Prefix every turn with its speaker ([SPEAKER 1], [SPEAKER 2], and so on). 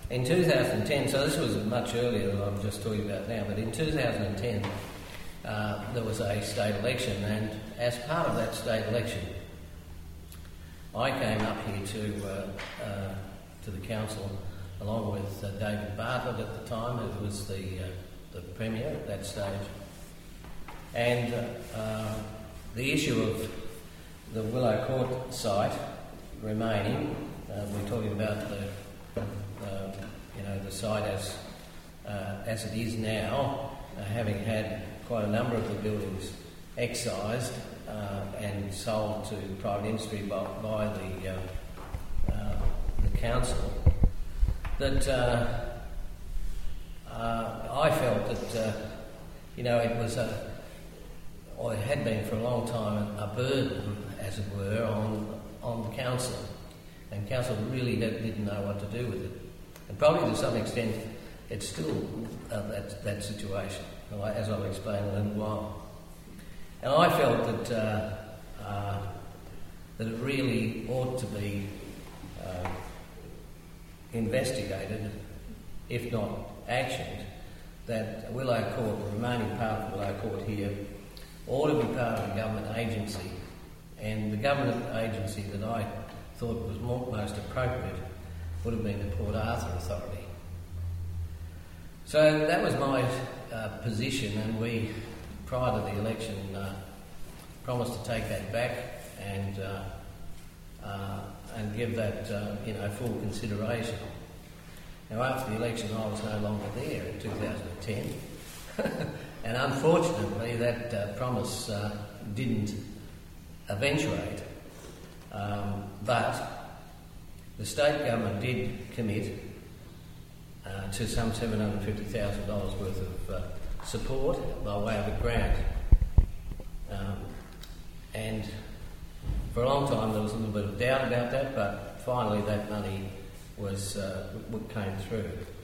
[SPEAKER 1] In 2010, so this was much earlier than I'm just talking about now, but in 2010 there was a state election, and as part of that state election I came up here to the council along with David Bartlett at the time, who was the Premier at that stage. And the issue of the Willow Court site remaining, we're talking about the site as it is now, having had quite a number of the buildings excised and sold to private industry by the council, that I felt that it was or it had been for a long time a burden, as it were, on the council, and council really didn't know what to do with it. And probably to some extent it's still that situation, as I'll explain in a little while. And I felt that it really ought to be investigated, if not actioned, that Willow Court, the remaining part of Willow Court here, ought to be part of a government agency, and the government agency that I thought was most appropriate would have been the Port Arthur Authority. So that was my position, and we, prior to the election, promised to take that back and give that full consideration. Now, after the election, I was no longer there in 2010, and unfortunately that promise didn't eventuate, but the state government did commit to some $750,000 worth of support by way of a grant, and for a long time there was a little bit of doubt about that, but finally that money came through.